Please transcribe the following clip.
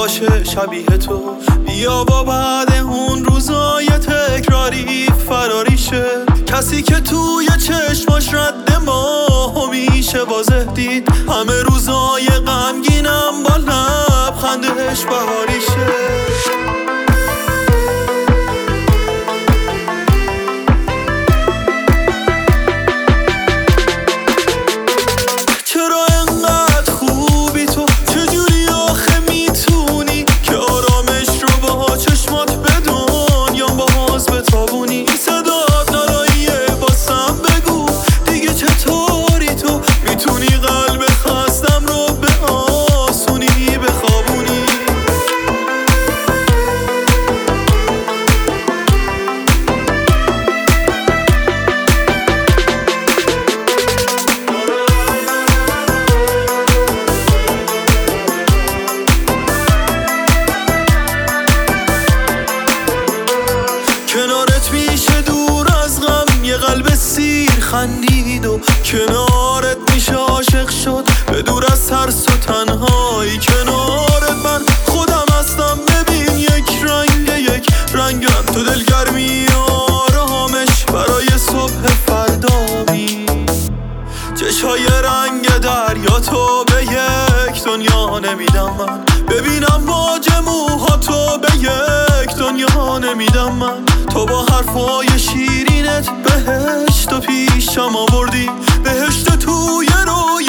باشه شبیه تو. بیا با بعد اون روزای تکراری فراری شه. کسی که توی چشماش رد ما میشه واضح دید. همه روزای غمگینم با لبخندش بهاری شه. کنارت میشه دور از غم یه قلب سیر خندید و کنارت میشه عاشق شد به دور از ترس و تنهایی. کنارت من خودم هستم ببین یک رنگم تو دلگرمی آرامش برای صبح فردامی. چشای رنگ دریا تو به یک دنیا نمیدم من. ببینم باج موها تو به یک دنیا نمیدم من. تو با حرفای شیرینت بهشت و پیشم آوردی. بهشت توی روی